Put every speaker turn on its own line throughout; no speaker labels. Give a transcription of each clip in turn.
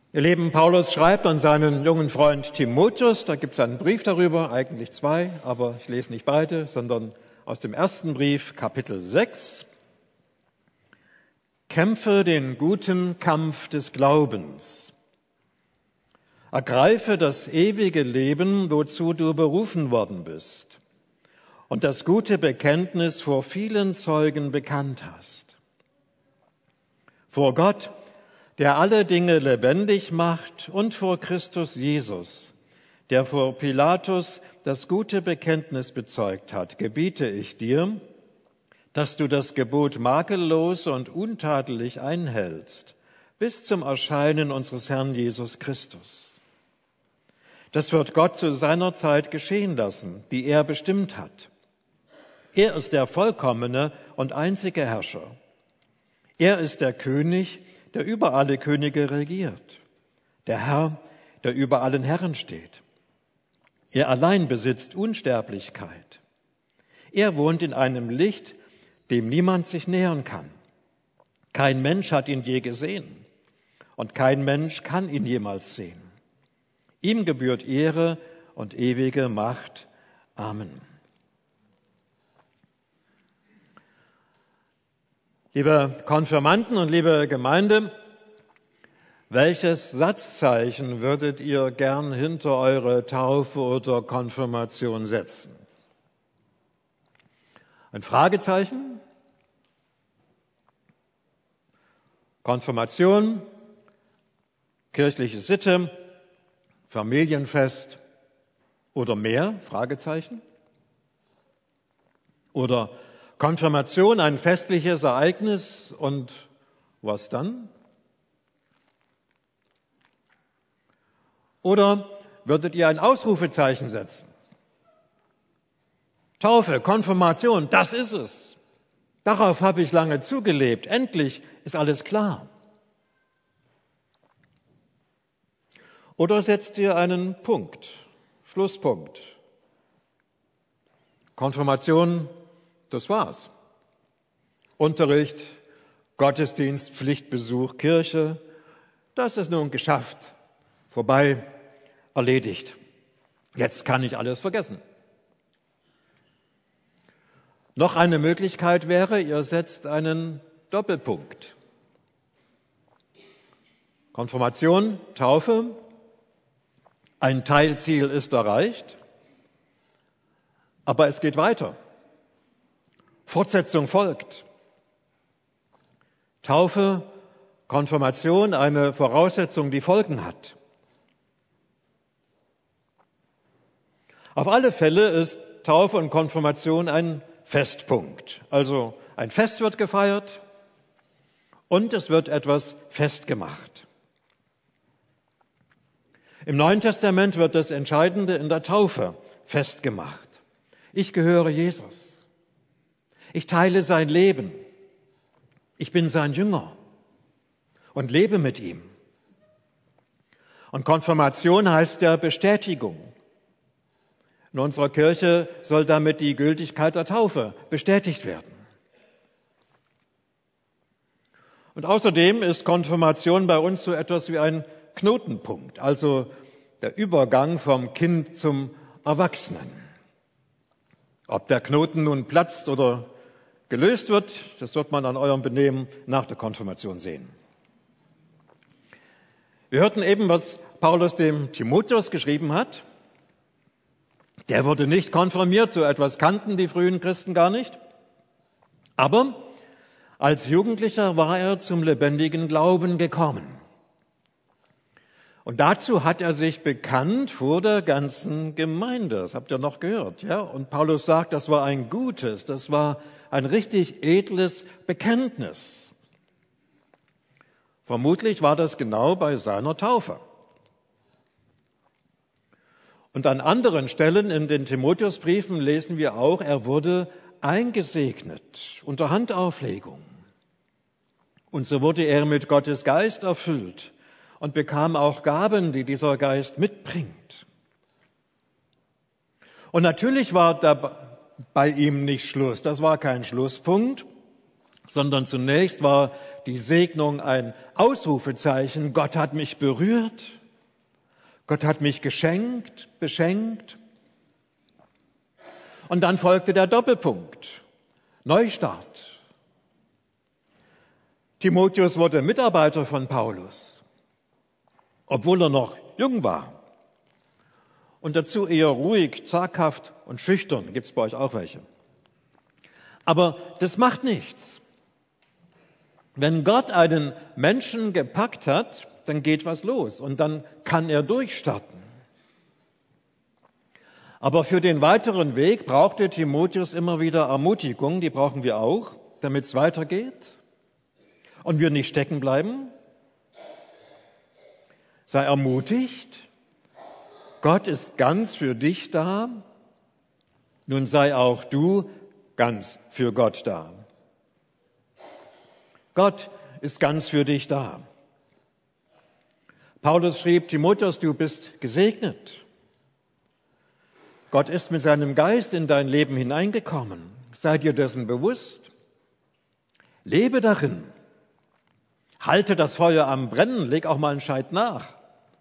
Ihr Lieben, Paulus schreibt an seinen jungen Freund Timotheus, da gibt es einen Brief darüber, eigentlich zwei, aber ich lese nicht beide, sondern aus dem ersten Brief, Kapitel 6. Kämpfe den guten Kampf des Glaubens. Ergreife das ewige Leben, wozu du berufen worden bist und das gute Bekenntnis vor vielen Zeugen bekannt hast. Vor Gott, der alle Dinge lebendig macht, und vor Christus Jesus, der vor Pilatus das gute Bekenntnis bezeugt hat, gebiete ich dir, dass du das Gebot makellos und untadelig einhältst, bis zum Erscheinen unseres Herrn Jesus Christus. Das wird Gott zu seiner Zeit geschehen lassen, die er bestimmt hat. Er ist der vollkommene und einzige Herrscher. Er ist der König, der über alle Könige regiert, der Herr, der über allen Herren steht. Er allein besitzt Unsterblichkeit. Er wohnt in einem Licht, dem niemand sich nähern kann. Kein Mensch hat ihn je gesehen und kein Mensch kann ihn jemals sehen. Ihm gebührt Ehre und ewige Macht. Amen. Liebe Konfirmanden und liebe Gemeinde, welches Satzzeichen würdet ihr gern hinter eure Taufe oder Konfirmation setzen? Ein Fragezeichen? Konfirmation, kirchliche Sitte, Familienfest oder mehr? Fragezeichen? Oder Konfirmation, ein festliches Ereignis und was dann? Oder würdet ihr ein Ausrufezeichen setzen? Taufe, Konfirmation, das ist es. Darauf habe ich lange zugelebt. Endlich ist alles klar. Oder setzt ihr einen Punkt, Schlusspunkt? Konfirmation, das war's. Unterricht, Gottesdienst, Pflichtbesuch, Kirche, das ist nun geschafft, vorbei, erledigt. Jetzt kann ich alles vergessen. Noch eine Möglichkeit wäre, ihr setzt einen Doppelpunkt. Konfirmation, Taufe, ein Teilziel ist erreicht, aber es geht weiter. Fortsetzung folgt. Taufe, Konfirmation, eine Voraussetzung, die Folgen hat. Auf alle Fälle ist Taufe und Konfirmation ein Festpunkt. Also ein Fest wird gefeiert und es wird etwas festgemacht. Im Neuen Testament wird das Entscheidende in der Taufe festgemacht. Ich gehöre Jesus. Ich teile sein Leben. Ich bin sein Jünger und lebe mit ihm. Und Konfirmation heißt ja Bestätigung. In unserer Kirche soll damit die Gültigkeit der Taufe bestätigt werden. Und außerdem ist Konfirmation bei uns so etwas wie ein Knotenpunkt, also der Übergang vom Kind zum Erwachsenen. Ob der Knoten nun platzt oder gelöst wird, das wird man an eurem Benehmen nach der Konfirmation sehen. Wir hörten eben, was Paulus dem Timotheus geschrieben hat. Der wurde nicht konfirmiert, so etwas kannten die frühen Christen gar nicht. Aber als Jugendlicher war er zum lebendigen Glauben gekommen. Und dazu hat er sich bekannt vor der ganzen Gemeinde. Das habt ihr noch gehört, ja? Und Paulus sagt, das war ein gutes, das war ein richtig edles Bekenntnis. Vermutlich war das genau bei seiner Taufe. Und an anderen Stellen in den Timotheusbriefen lesen wir auch, er wurde eingesegnet unter Handauflegung. Und so wurde er mit Gottes Geist erfüllt und bekam auch Gaben, die dieser Geist mitbringt. Und natürlich war da bei ihm nicht Schluss, das war kein Schlusspunkt, sondern zunächst war die Segnung ein Ausrufezeichen. Gott hat mich berührt, Gott hat mich geschenkt, beschenkt. Und dann folgte der Doppelpunkt, Neustart. Timotheus wurde Mitarbeiter von Paulus, obwohl er noch jung war. Und dazu eher ruhig, zaghaft und schüchtern. Gibt's bei euch auch welche? Aber das macht nichts. Wenn Gott einen Menschen gepackt hat, dann geht was los und dann kann er durchstarten. Aber für den weiteren Weg brauchte Timotheus immer wieder Ermutigung, die brauchen wir auch, damit es weitergeht und wir nicht stecken bleiben. Sei ermutigt. Gott ist ganz für dich da. Nun sei auch du ganz für Gott da. Gott ist ganz für dich da. Paulus schrieb, Timotheus, du bist gesegnet. Gott ist mit seinem Geist in dein Leben hineingekommen. Sei dir dessen bewusst. Lebe darin. Halte das Feuer am Brennen, leg auch mal einen Scheit nach.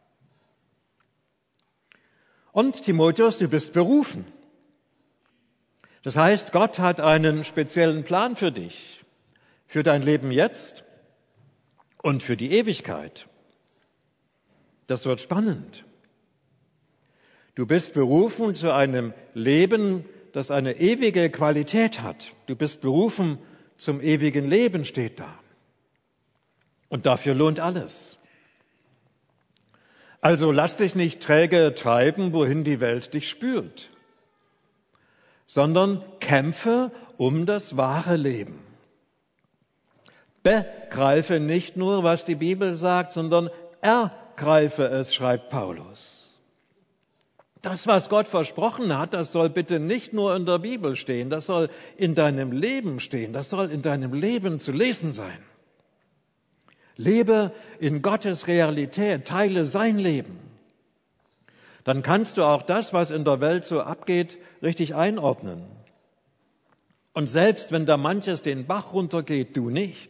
Und Timotheus, du bist berufen. Das heißt, Gott hat einen speziellen Plan für dich, für dein Leben jetzt und für die Ewigkeit. Das wird spannend. Du bist berufen zu einem Leben, das eine ewige Qualität hat. Du bist berufen zum ewigen Leben, steht da. Und dafür lohnt alles. Also lass dich nicht träge treiben, wohin die Welt dich spült, sondern kämpfe um das wahre Leben. Begreife nicht nur, was die Bibel sagt, sondern ergreife es, schreibt Paulus. Das, was Gott versprochen hat, das soll bitte nicht nur in der Bibel stehen, das soll in deinem Leben stehen, das soll in deinem Leben zu lesen sein. Lebe in Gottes Realität, teile sein Leben. Dann kannst du auch das, was in der Welt so abgeht, richtig einordnen. Und selbst wenn da manches den Bach runtergeht, du nicht.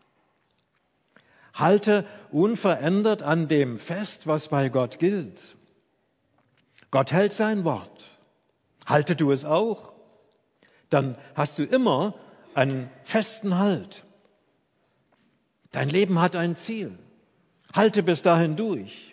Halte unverändert an dem fest, was bei Gott gilt. Gott hält sein Wort. Halte du es auch. Dann hast du immer einen festen Halt. Dein Leben hat ein Ziel. Halte bis dahin durch.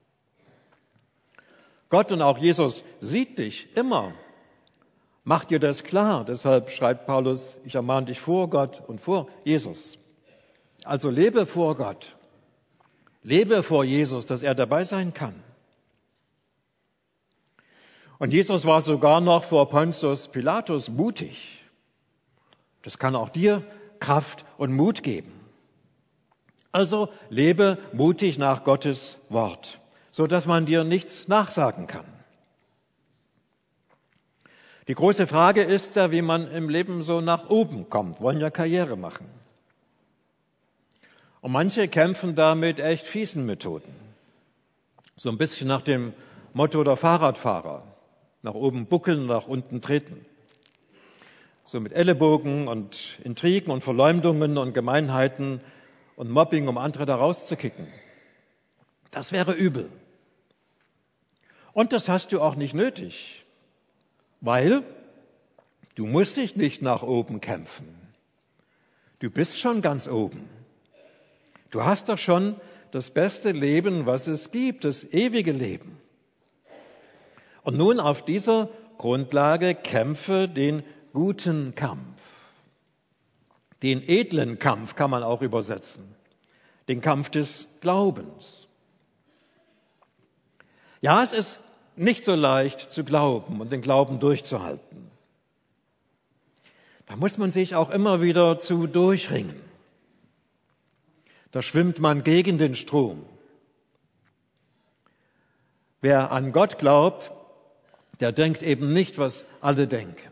Gott und auch Jesus sieht dich immer. Mach dir das klar. Deshalb schreibt Paulus, ich ermahne dich vor Gott und vor Jesus. Also lebe vor Gott. Lebe vor Jesus, dass er dabei sein kann. Und Jesus war sogar noch vor Pontius Pilatus mutig. Das kann auch dir Kraft und Mut geben. Also lebe mutig nach Gottes Wort, so dass man dir nichts nachsagen kann. Die große Frage ist ja, wie man im Leben so nach oben kommt, wollen ja Karriere machen. Und manche kämpfen da mit echt fiesen Methoden. So ein bisschen nach dem Motto der Fahrradfahrer. Nach oben buckeln, nach unten treten. So mit Ellenbogen und Intrigen und Verleumdungen und Gemeinheiten und Mobbing, um andere da rauszukicken. Das wäre übel. Und das hast du auch nicht nötig, weil du musst dich nicht nach oben kämpfen. Du bist schon ganz oben. Du hast doch schon das beste Leben, was es gibt, das ewige Leben. Und nun auf dieser Grundlage kämpfe den guten Kampf. Den edlen Kampf kann man auch übersetzen. Den Kampf des Glaubens. Ja, es ist nicht so leicht zu glauben und den Glauben durchzuhalten. Da muss man sich auch immer wieder zu durchringen. Da schwimmt man gegen den Strom. Wer an Gott glaubt, der denkt eben nicht, was alle denken.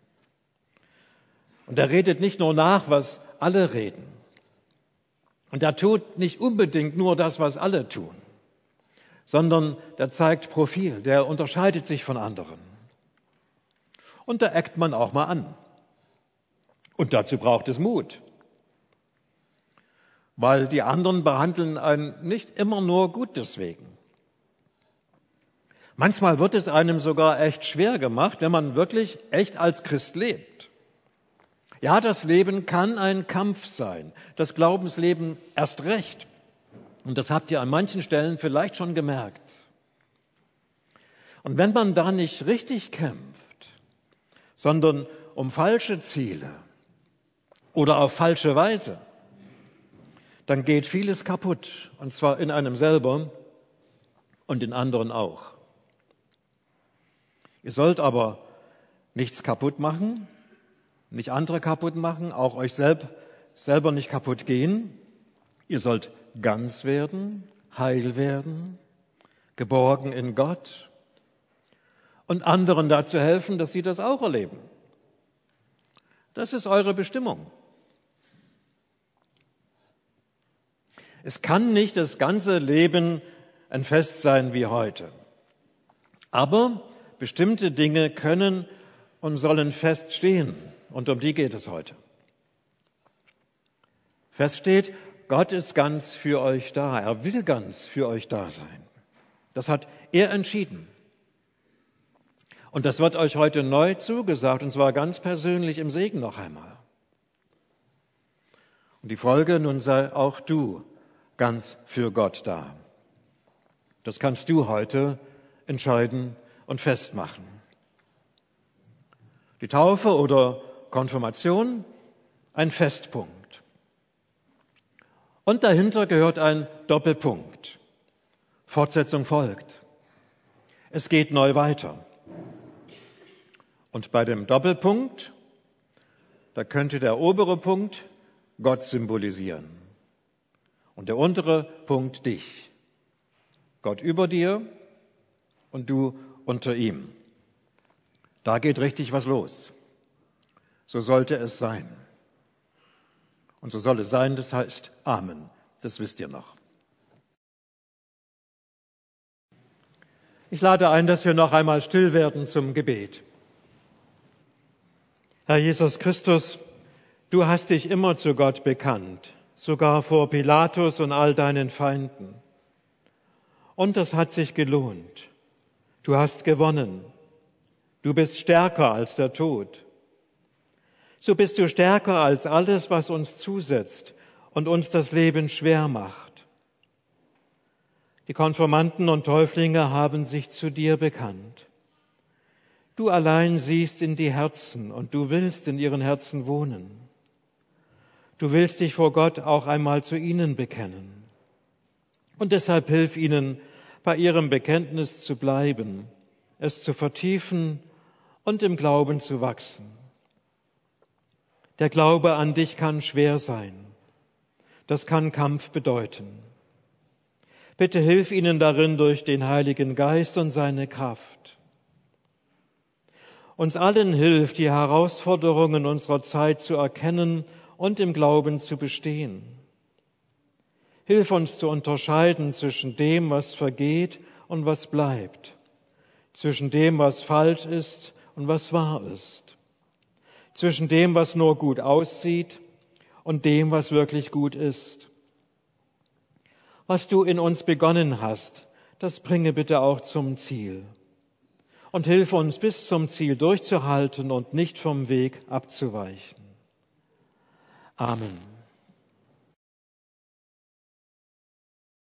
Und er redet nicht nur nach, was alle reden. Und er tut nicht unbedingt nur das, was alle tun, sondern der zeigt Profil, der unterscheidet sich von anderen. Und da eckt man auch mal an. Und dazu braucht es Mut. weil die anderen behandeln einen nicht immer nur gut deswegen. Manchmal wird es einem sogar echt schwer gemacht, wenn man wirklich echt als Christ lebt. Ja, das Leben kann ein Kampf sein, das Glaubensleben erst recht. Und das habt ihr an manchen Stellen vielleicht schon gemerkt. Und wenn man da nicht richtig kämpft, sondern um falsche Ziele oder auf falsche Weise, dann geht vieles kaputt, und zwar in einem selber und in anderen auch. Ihr sollt aber nichts kaputt machen, nicht andere kaputt machen, auch euch selber nicht kaputt gehen. Ihr sollt ganz werden, heil werden, geborgen in Gott und anderen dazu helfen, dass sie das auch erleben. Das ist eure Bestimmung. Es kann nicht das ganze Leben ein Fest sein wie heute. Aber bestimmte Dinge können und sollen feststehen. Und um die geht es heute. Feststeht, Gott ist ganz für euch da. Er will ganz für euch da sein. Das hat er entschieden. Und das wird euch heute neu zugesagt, und zwar ganz persönlich im Segen noch einmal. Und die Folge, nun sei auch du ganz für Gott da. Das kannst du heute entscheiden und festmachen. Die Taufe oder Konfirmation, ein Festpunkt. Und dahinter gehört ein Doppelpunkt. Fortsetzung folgt. Es geht neu weiter. Und bei dem Doppelpunkt, da könnte der obere Punkt Gott symbolisieren und der untere Punkt dich. Gott über dir und du unter ihm. Da geht richtig was los. So sollte es sein. Und so soll es sein, das heißt Amen. Das wisst ihr noch. Ich lade ein, dass wir noch einmal still werden zum Gebet. Herr Jesus Christus, du hast dich immer zu Gott bekannt, sogar vor Pilatus und all deinen Feinden. Und das hat sich gelohnt. Du hast gewonnen. Du bist stärker als der Tod. So bist du stärker als alles, was uns zusetzt und uns das Leben schwer macht. Die Konfirmanden und Täuflinge haben sich zu dir bekannt. Du allein siehst in die Herzen und du willst in ihren Herzen wohnen. Du willst dich vor Gott auch einmal zu ihnen bekennen. Und deshalb hilf ihnen, bei ihrem Bekenntnis zu bleiben, es zu vertiefen und im Glauben zu wachsen. Der Glaube an dich kann schwer sein. Das kann Kampf bedeuten. Bitte hilf ihnen darin durch den Heiligen Geist und seine Kraft. Uns allen hilft, die Herausforderungen unserer Zeit zu erkennen und im Glauben zu bestehen. Hilf uns zu unterscheiden zwischen dem, was vergeht und was bleibt, zwischen dem, was falsch ist und was wahr ist, zwischen dem, was nur gut aussieht und dem, was wirklich gut ist. Was du in uns begonnen hast, das bringe bitte auch zum Ziel. Und hilf uns, bis zum Ziel durchzuhalten und nicht vom Weg abzuweichen. Amen.